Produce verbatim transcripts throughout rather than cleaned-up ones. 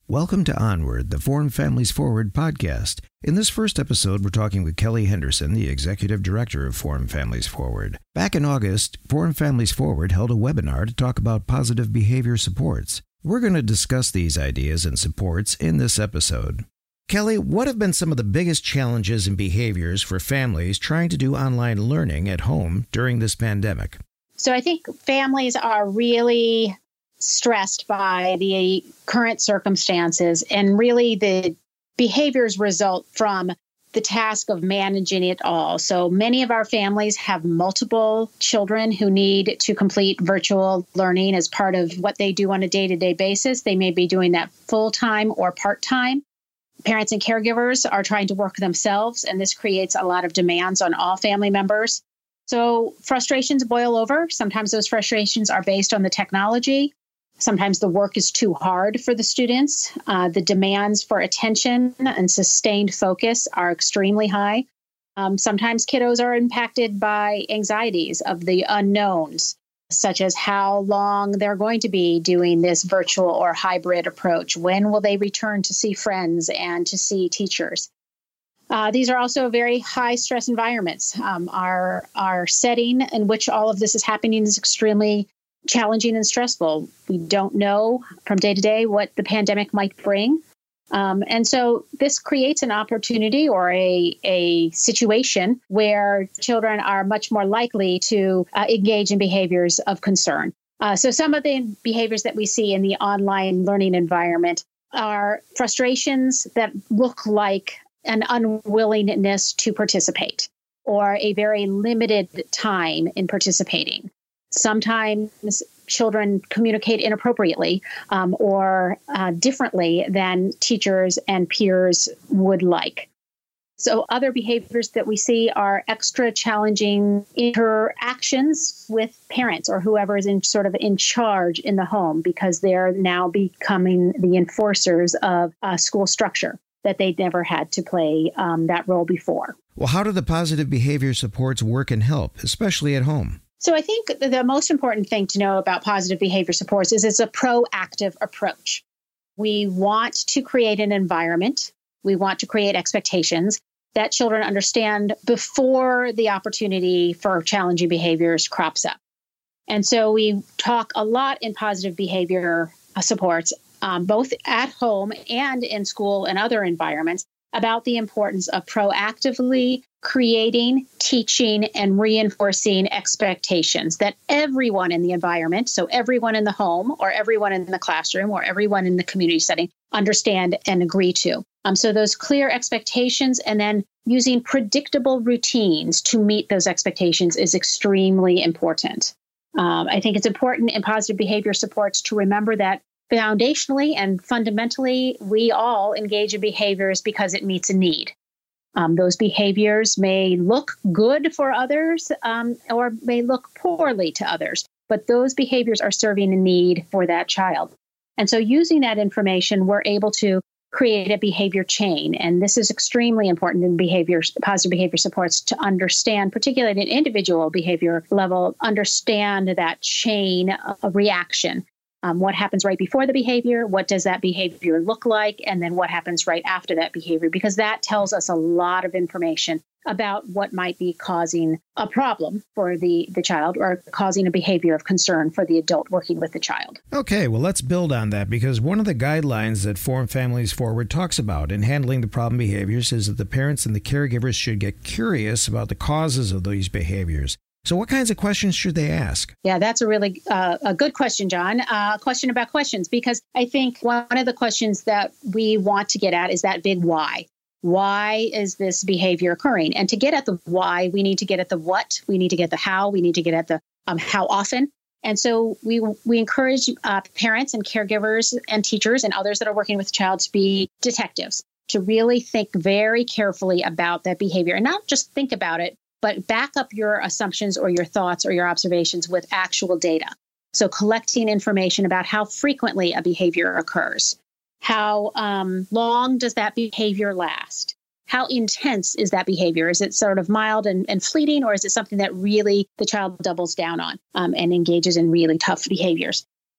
Welcome to Onward, the Forum Families Forward podcast. In this first episode, we're talking with Kelly Henderson, the Executive Director of Forum Families Forward. Back in August, Forum Families Forward held a webinar to talk about positive behavior supports. We're going to discuss these ideas and supports in this episode. Kelly, what have been some of the biggest challenges and behaviors for families trying to do online learning at home during this pandemic? So I think families are really stressed by the current circumstances, and really the behaviors result from the task of managing it all. So many of our families have multiple children who need to complete virtual learning as part of what they do on a day-to-day basis. They may be doing that full-time or part-time. Parents and caregivers are trying to work themselves, and this creates a lot of demands on all family members. So frustrations boil over. Sometimes those frustrations are based on the technology. Sometimes the work is too hard for the students. Uh, the demands for attention and sustained focus are extremely high. Um, sometimes kiddos are impacted by anxieties of the unknowns, such as how long they're going to be doing this virtual or hybrid approach. When will they return to see friends and to see teachers? Uh, these are also very high stress environments. Um, our, our setting in which all of this is happening is extremely challenging and stressful. We don't know from day to day what the pandemic might bring. Um, and so this creates an opportunity or a, a situation where children are much more likely to uh, engage in behaviors of concern. Uh, so some of the behaviors that we see in the online learning environment are frustrations that look like an unwillingness to participate or a very limited time in participating. Sometimes children communicate inappropriately um, or uh, differently than teachers and peers would like. So other behaviors that we see are extra challenging interactions with parents or whoever is in sort of in charge in the home, because they're now becoming the enforcers of a school structure that they never had to play um, that role before. Well, how do the positive behavior supports work and help, especially at home? So I think the most important thing to know about positive behavior supports is it's a proactive approach. We want to create an environment. We want to create expectations that children understand before the opportunity for challenging behaviors crops up. And so we talk a lot in positive behavior supports, um, both at home and in school and other environments, about the importance of proactively creating, teaching, and reinforcing expectations that everyone in the environment, so everyone in the home or everyone in the classroom or everyone in the community setting, understand and agree to. Um, so those clear expectations and then using predictable routines to meet those expectations is extremely important. Um, I think it's important in positive behavior supports to remember that foundationally and fundamentally, we all engage in behaviors because it meets a need. Um, those behaviors may look good for others um, or may look poorly to others, but those behaviors are serving a need for that child. And so using that information, we're able to create a behavior chain. And this is extremely important in behavior, positive behavior supports to understand, particularly at an individual behavior level, understand that chain of reaction. Um, what happens right before the behavior? What does that behavior look like? And then what happens right after that behavior? Because that tells us a lot of information about what might be causing a problem for the, the child or causing a behavior of concern for the adult working with the child. Okay, well, let's build on that, because one of the guidelines that Forum Families Forward talks about in handling the problem behaviors is that the parents and the caregivers should get curious about the causes of these behaviors. So what kinds of questions should they ask? Yeah, that's a really uh, a good question, John. A uh, question about questions, because I think one of the questions that we want to get at is that big why. Why is this behavior occurring? And to get at the why, we need to get at the what, we need to get the how, we need to get at the um, how often. And so we we encourage uh, parents and caregivers and teachers and others that are working with the child to be detectives, to really think very carefully about that behavior and not just think about it, but back up your assumptions or your thoughts or your observations with actual data. So collecting information about how frequently a behavior occurs. How um, long does that behavior last? How intense is that behavior? Is it sort of mild and, and fleeting, or is it something that really the child doubles down on um, and engages in really tough behaviors?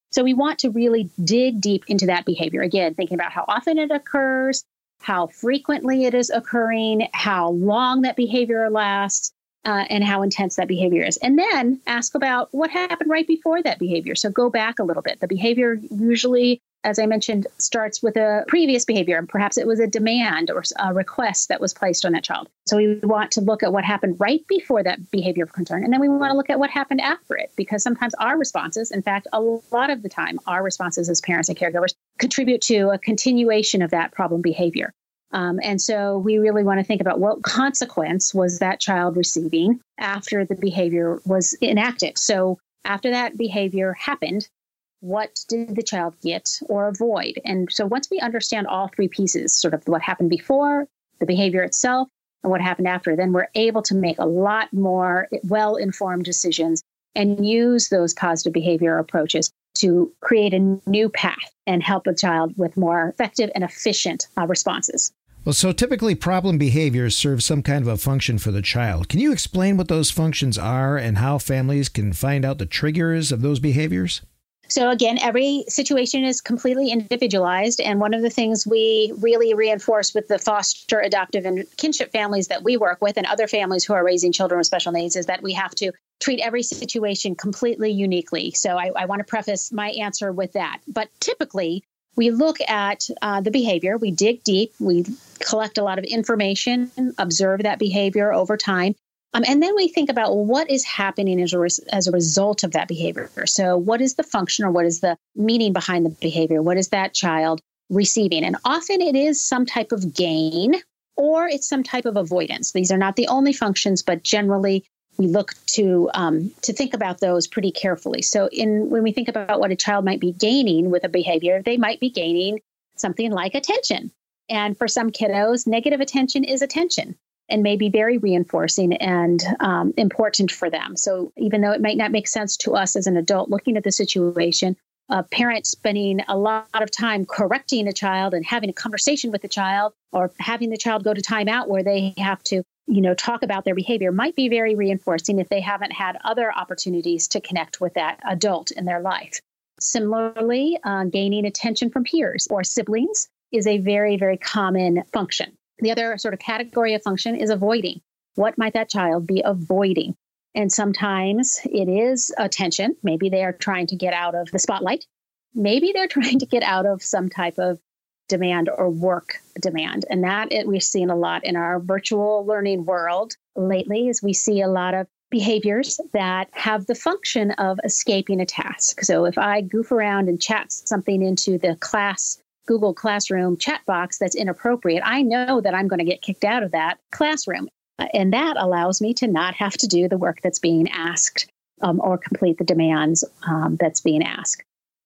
So we want to really dig deep into that behavior. Again, thinking about how often it occurs, how frequently it is occurring, how long that behavior lasts, uh, and how intense that behavior is. And then ask about what happened right before that behavior. So go back a little bit. The behavior usually, as I mentioned, starts with a previous behavior. Perhaps it was a demand or a request that was placed on that child. So we want to look at what happened right before that behavior of concern. And then we want to look at what happened after it, because sometimes our responses, in fact, a lot of the time, our responses as parents and caregivers contribute to a continuation of that problem behavior. Um, and so we really want to think about what consequence was that child receiving after the behavior was enacted. So after that behavior happened, what did the child get or avoid? And so once we understand all three pieces, sort of what happened before, the behavior itself, and what happened after, then we're able to make a lot more well-informed decisions and use those positive behavior approaches to create a new path and help a child with more effective and efficient uh, responses. Well, so typically problem behaviors serve some kind of a function for the child. Can you explain what those functions are and how families can find out the triggers of those behaviors? So again, every situation is completely individualized. And one of the things we really reinforce with the foster, adoptive, and kinship families that we work with and other families who are raising children with special needs is that we have to treat every situation completely uniquely. So I, I want to preface my answer with that. But typically, we look at uh, the behavior, we dig deep, we collect a lot of information, observe that behavior over time. Um, and then we think about what is happening as a, res- as a result of that behavior. So what is the function or what is the meaning behind the behavior? What is that child receiving? And often it is some type of gain or it's some type of avoidance. These are not the only functions, but generally we look to um, to think about those pretty carefully. So in when we think about what a child might be gaining with a behavior, they might be gaining something like attention. And for some kiddos, negative attention is attention and may be very reinforcing and um, important for them. So even though it might not make sense to us as an adult looking at the situation, a parent spending a lot of time correcting a child and having a conversation with the child or having the child go to timeout where they have to, you know, talk about their behavior might be very reinforcing if they haven't had other opportunities to connect with that adult in their life. Similarly, uh, gaining attention from peers or siblings is a very, very common function. The other sort of category of function is avoiding. What might that child be avoiding? And sometimes it is attention. Maybe they are trying to get out of the spotlight. Maybe they're trying to get out of some type of demand or work demand. And that it, we've seen a lot in our virtual learning world lately is we see a lot of behaviors that have the function of escaping a task. So if I goof around and chat something into the class Google Classroom chat box that's inappropriate, I know that I'm going to get kicked out of that classroom. And that allows me to not have to do the work that's being asked um, or complete the demands um, that's being asked.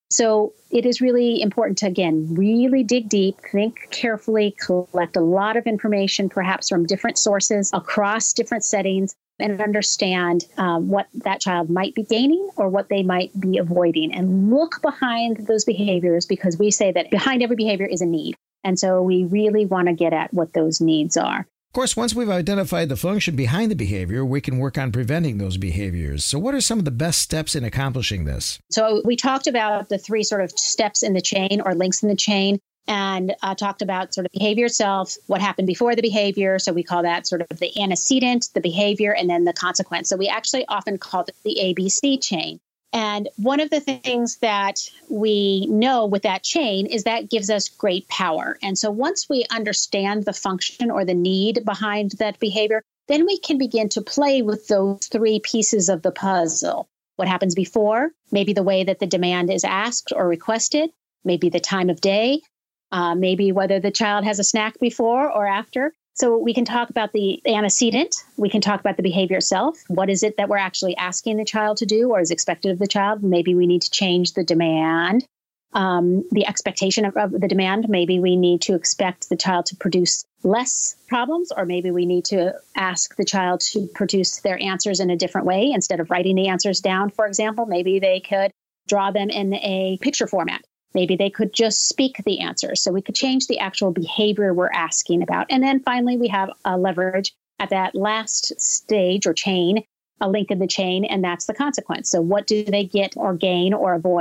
So it is really important to, again, really dig deep, think carefully, collect a lot of information, perhaps from different sources across different settings, and understand um, what that child might be gaining or what they might be avoiding. And look behind those behaviors because we say that behind every behavior is a need. And so we really want to get at what those needs are. Of course, once we've identified the function behind the behavior, we can work on preventing those behaviors. So what are some of the best steps in accomplishing this? So we talked about the three sort of steps in the chain or links in the chain and uh, talked about sort of behavior itself, what happened before the behavior. So we call that sort of the antecedent, the behavior, and then the consequence. So we actually often call it the A B C chain. And one of the things that we know with that chain is that gives us great power. And so once we understand the function or the need behind that behavior, then we can begin to play with those three pieces of the puzzle. What happens before, maybe the way that the demand is asked or requested, maybe the time of day, uh, maybe whether the child has a snack before or after. So we can talk about the antecedent. We can talk about the behavior itself. What is it that we're actually asking the child to do or is expected of the child? Maybe we need to change the demand, um, the expectation of, of the demand. Maybe we need to expect the child to produce less problems, or maybe we need to ask the child to produce their answers in a different way. Instead of writing the answers down, for example, maybe they could draw them in a picture format. Maybe they could just speak the answers. So we could change the actual behavior we're asking about. And then finally, we have a leverage at that last stage or chain, a link in the chain, and that's the consequence. So what do they get or gain or avoid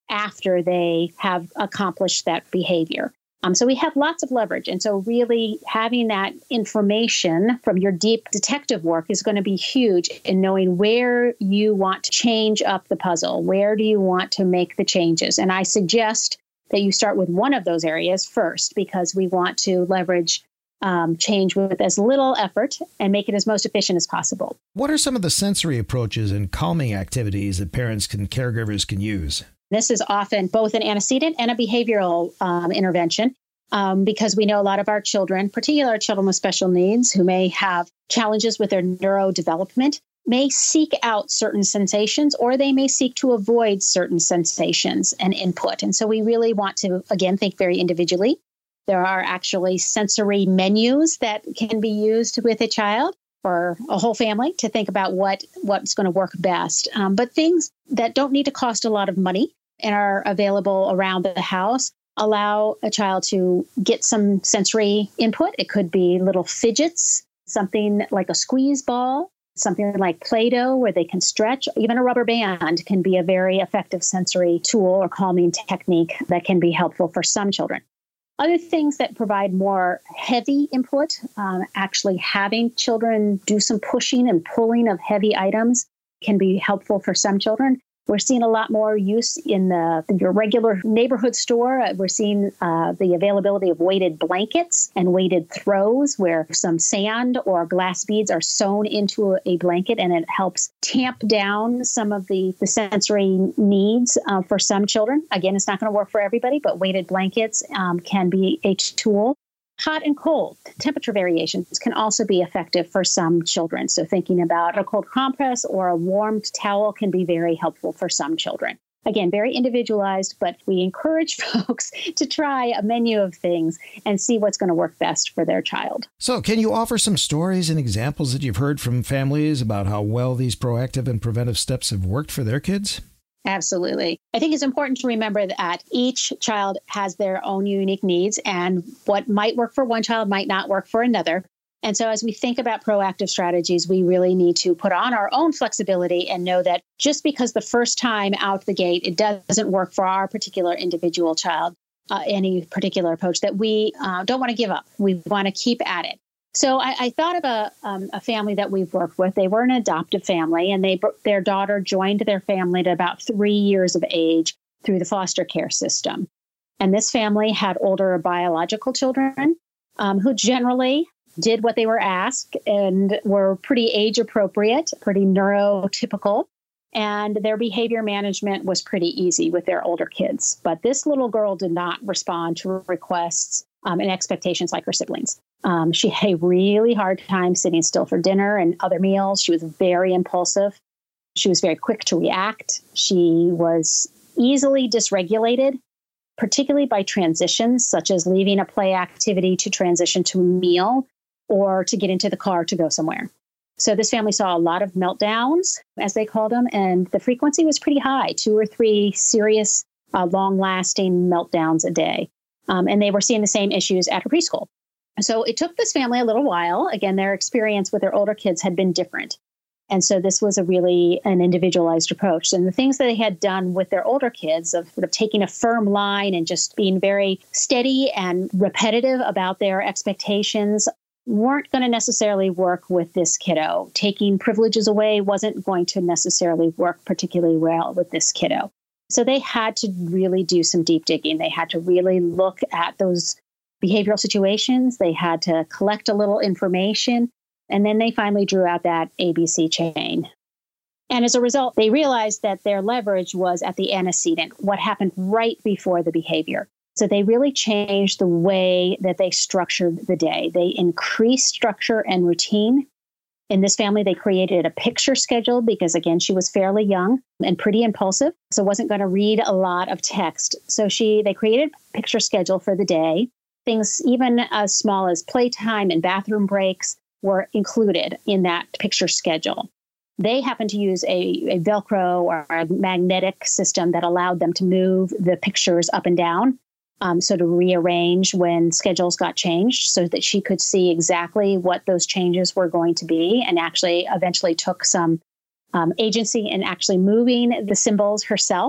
after they have accomplished that behavior. Um, so we have lots of leverage. And so really having that information from your deep detective work is going to be huge in knowing where you want to change up the puzzle. Where do you want to make the changes? And I suggest that you start with one of those areas first, because we want to leverage um, change with as little effort and make it as most efficient as possible. What are some of the sensory approaches and calming activities that parents and caregivers can use? This is often both an antecedent and a behavioral um, intervention um, because we know a lot of our children, particularly our children with special needs who may have challenges with their neurodevelopment, may seek out certain sensations or they may seek to avoid certain sensations and input. And so we really want to, again, think very individually. There are actually sensory menus that can be used with a child or a whole family to think about what, what's going to work best. Um, but things that don't need to cost a lot of money and are available around the house allow a child to get some sensory input. It could be little fidgets, something like a squeeze ball, something like Play-Doh where they can stretch. Even a rubber band can be a very effective sensory tool or calming technique that can be helpful for some children. Other things that provide more heavy input, um, actually having children do some pushing and pulling of heavy items can be helpful for some children. We're seeing a lot more use in the your regular neighborhood store. We're seeing uh, the availability of weighted blankets and weighted throws where some sand or glass beads are sewn into a, a blanket, and it helps tamp down some of the, the sensory needs uh, for some children. Again, it's not going to work for everybody, but weighted blankets um, can be a tool. Hot and cold temperature variations can also be effective for some children. So thinking about a cold compress or a warmed towel can be very helpful for some children. Again, very individualized, but we encourage folks to try a menu of things and see what's going to work best for their child. So can you offer some stories and examples that you've heard from families about how well these proactive and preventive steps have worked for their kids? Absolutely. I think it's important to remember that each child has their own unique needs, and what might work for one child might not work for another. And so as we think about proactive strategies, we really need to put on our own flexibility and know that just because the first time out the gate, it doesn't work for our particular individual child, uh, any particular approach, that we uh, don't want to give up. We want to keep at it. So I, I thought of a, um, a family that we've worked with. They were an adoptive family, and they their daughter joined their family at about three years of age through the foster care system. And this family had older biological children um, who generally did what they were asked and were pretty age appropriate, pretty neurotypical. And their behavior management was pretty easy with their older kids. But this little girl did not respond to requests um, and expectations like her siblings. Um, she had a really hard time sitting still for dinner and other meals. She was very impulsive. She was very quick to react. She was easily dysregulated, particularly by transitions, such as leaving a play activity to transition to a meal or to get into the car to go somewhere. So this family saw a lot of meltdowns, as they called them, and the frequency was pretty high, two or three serious, uh, long-lasting meltdowns a day. Um, and they were seeing the same issues at her preschool. So it took this family a little while. Again, their experience with their older kids had been different. And so this was a really an individualized approach. And the things that they had done with their older kids of sort of taking a firm line and just being very steady and repetitive about their expectations weren't going to necessarily work with this kiddo. Taking privileges away wasn't going to necessarily work particularly well with this kiddo. So they had to really do some deep digging. They had to really look at those behavioral situations. They had to collect a little information. And then they finally drew out that A B C chain. And as a result, they realized that their leverage was at the antecedent, what happened right before the behavior. So they really changed the way that they structured the day. They increased structure and routine. In this family, they created a picture schedule because, again, she was fairly young and pretty impulsive, so wasn't going to read a lot of text. So she they created a picture schedule for the day. Things even as small as playtime and bathroom breaks were included in that picture schedule. They happened to use a, a Velcro or a magnetic system that allowed them to move the pictures up and down. Um, so to rearrange when schedules got changed so that she could see exactly what those changes were going to be, and actually eventually took some um, agency in actually moving the symbols herself.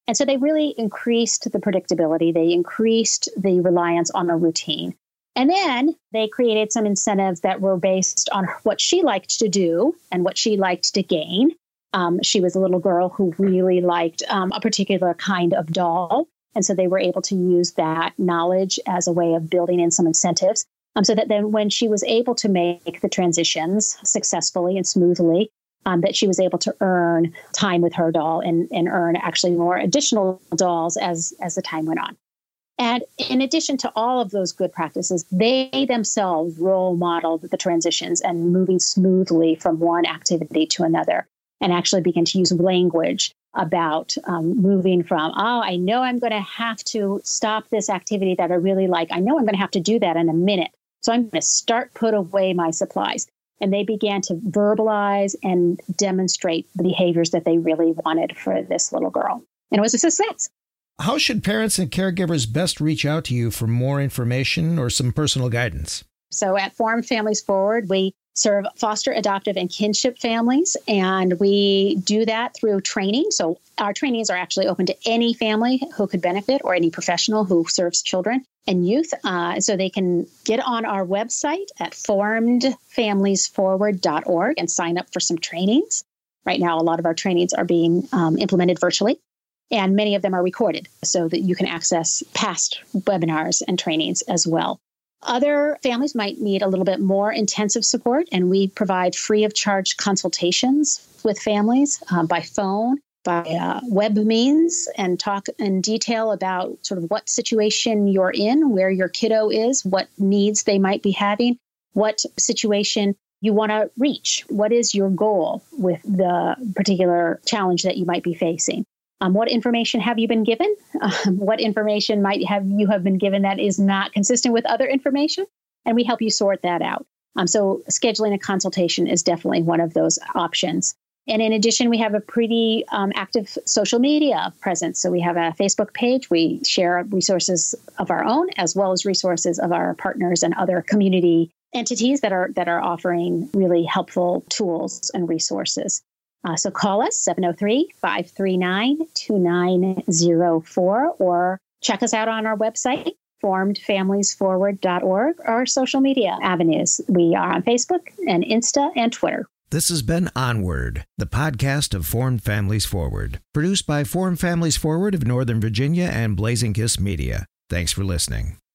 And so they really increased the predictability. They increased the reliance on a routine. And then they created some incentives that were based on what she liked to do and what she liked to gain. Um, she was a little girl who really liked um, a particular kind of doll. And so they were able to use that knowledge as a way of building in some incentives. Um, so that then when she was able to make the transitions successfully and smoothly, um, that she was able to earn time with her doll and, and earn actually more additional dolls as, as the time went on. And in addition to all of those good practices, they themselves role modeled the transitions and moving smoothly from one activity to another, and actually began to use language about um, moving from, oh, I know I'm going to have to stop this activity that I really like. I know I'm going to have to do that in a minute. So I'm going to start, put away my supplies. And they began to verbalize and demonstrate the behaviors that they really wanted for this little girl. And it was a success. How should parents and caregivers best reach out to you for more information or some personal guidance? So at Formed Families Forward, we serve foster, adoptive, and kinship families, and we do that through training. So our trainings are actually open to any family who could benefit or any professional who serves children and youth. Uh, so they can get on our website at formed families forward dot org and sign up for some trainings. Right now, a lot of our trainings are being um, implemented virtually, and many of them are recorded so that you can access past webinars and trainings as well. Other families might need a little bit more intensive support, and we provide free of charge consultations with families uh, by phone, by uh, web means, and talk in detail about sort of what situation you're in, where your kiddo is, what needs they might be having, what situation you want to reach, what is your goal with the particular challenge that you might be facing. Um, what information have you been given? Um, what information might have you have been given that is not consistent with other information? And we help you sort that out. Um, so scheduling a consultation is definitely one of those options. And in addition, we have a pretty um, active social media presence. So we have a Facebook page. We share resources of our own, as well as resources of our partners and other community entities that are that are offering really helpful tools and resources. Uh, so call us, seven oh three, five three nine, two nine oh four, or check us out on our website, formed families forward dot org, or social media avenues. We are on Facebook and Insta and Twitter. This has been Onward, the podcast of Formed Families Forward, produced by Formed Families Forward of Northern Virginia and Blazing Kiss Media. Thanks for listening.